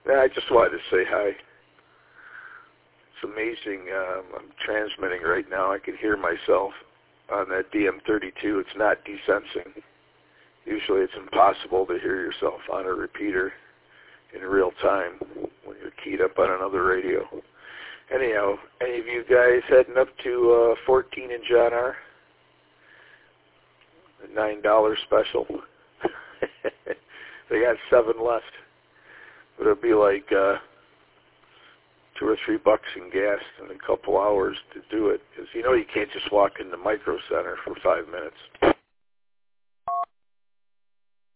I just wanted to say hi. It's amazing. I'm transmitting right now. I can hear myself on that DM32. It's not desensing. Usually it's impossible to hear yourself on a repeater in real time when you're keyed up on another radio. Anyhow, any of you guys heading up to 14 and John R? The $9 special. They got 7 left. But it'll be like $2 or $3 in gas in a couple hours to do it. Because you know you can't just walk into Micro Center for 5 minutes.